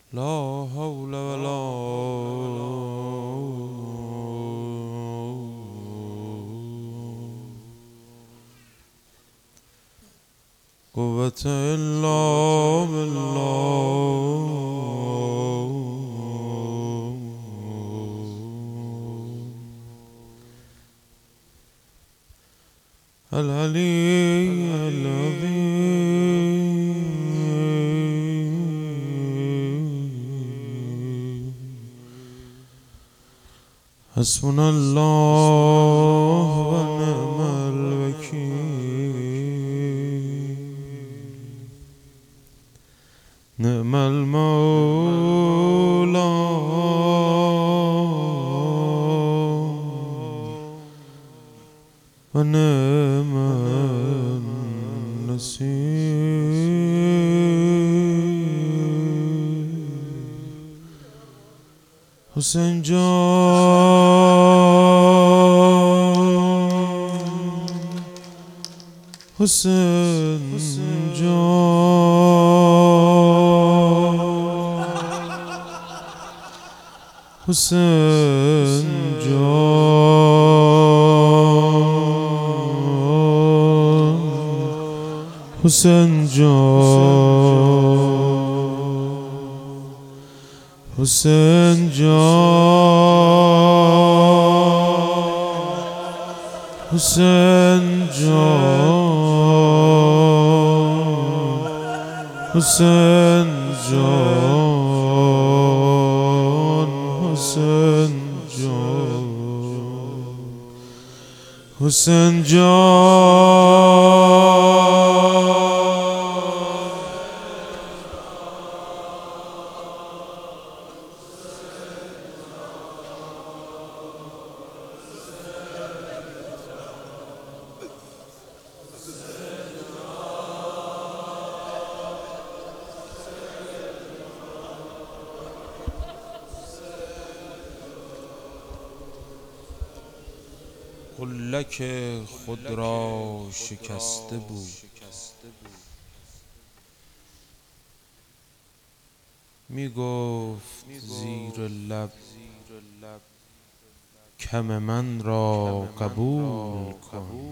لا حول ولا قوة إلا بالله العلي العظيم. حسبنا الله ونعم الوكيل. نعم المولى ونعم النصير. حسین جان، حسین جان، حسین جان، حسین جان، حسین جان، حسین جان، حسین جان، حسین جان، حسین جان. قلک خود را شکسته بود، می گفت زیر لب کم من را قبول کن.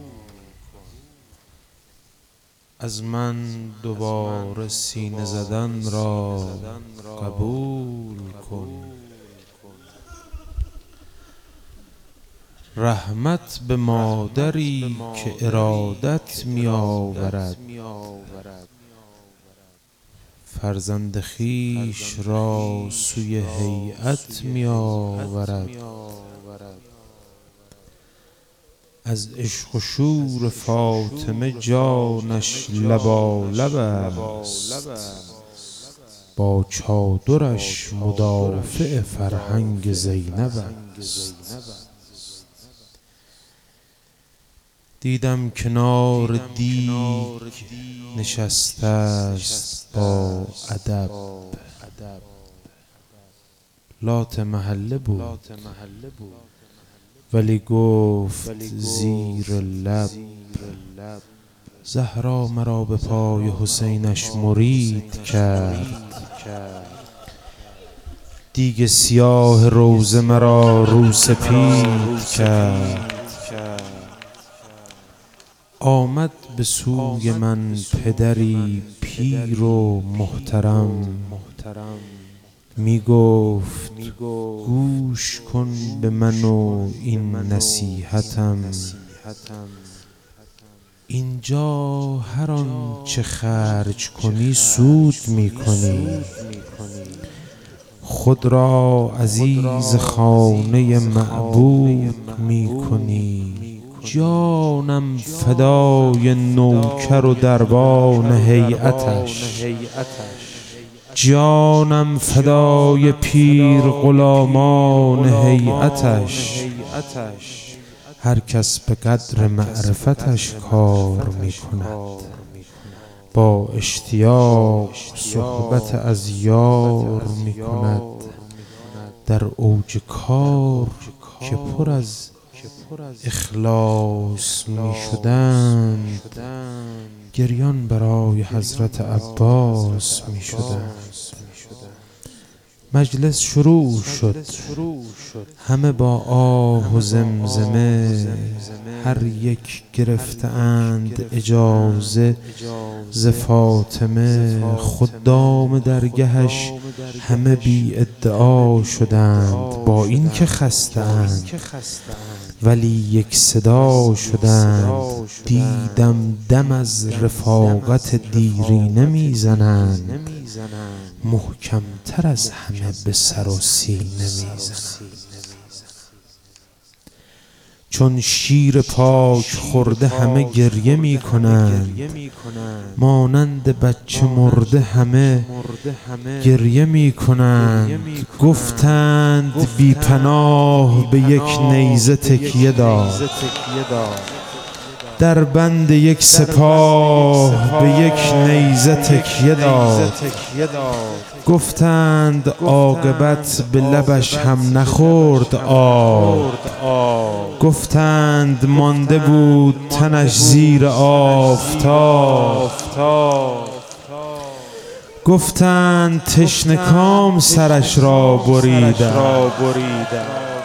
از من دوباره سینه زدن را قبول کن. رحمت به مادری که ارادت می آورد، فرزند خویش را سوی هیئت می آورد. از عشق و شور فاطمه جانش لبالب است، با چادرش مدافع فرهنگ زینب است. دیدم کنار دیگ نشسته است با ادب، لات محله بود ولی گفت زیر لب زهرا مرا به پای حسینش مرید کرد. دیگ سیاه روزه مرا رو سپید کرد. آمد به سوی من پدری پیر و محترم، می گفت گوش کن به من و این نصیحتم. اینجا هر آن چه خرج کنی سود می کنی، خود را عزیز خانه معبود می کنی. جانم فدای نوکر و دربان هیئتش، جانم فدای پیر غلامان هیئتش. هر کس به قدر معرفتش کار می کند، با اشتیاق صحبت از یار می کند. در اوج کار که پر از اخلاص می شدند، گریان برای حضرت عباس می شدند. مجلس شروع شد، همه با آه و زمزمه، هر یک گرفته اند اجازه ز فاطمه. خدام درگهش همه بی ادعا شدند، با این که خستند ولی یک صدا شدند. دیدم دم از رفاقت دیرینه میزنند، محکمتر از همه به سر و سینه میزنند. چون شیر پاک خورده همه گریه میکنند، مانند بچه مرده همه گریه میکنند. گفتند بی پناه به یک نیزه تکیه داد، در بند یک سپاه به یک نیزه تکیه داد. گفتند عاقبت به لبش هم نخورد آب، گفتند مانده بود تنش زیر آفتاب. گفتند تشنه کام سرش را بریدند،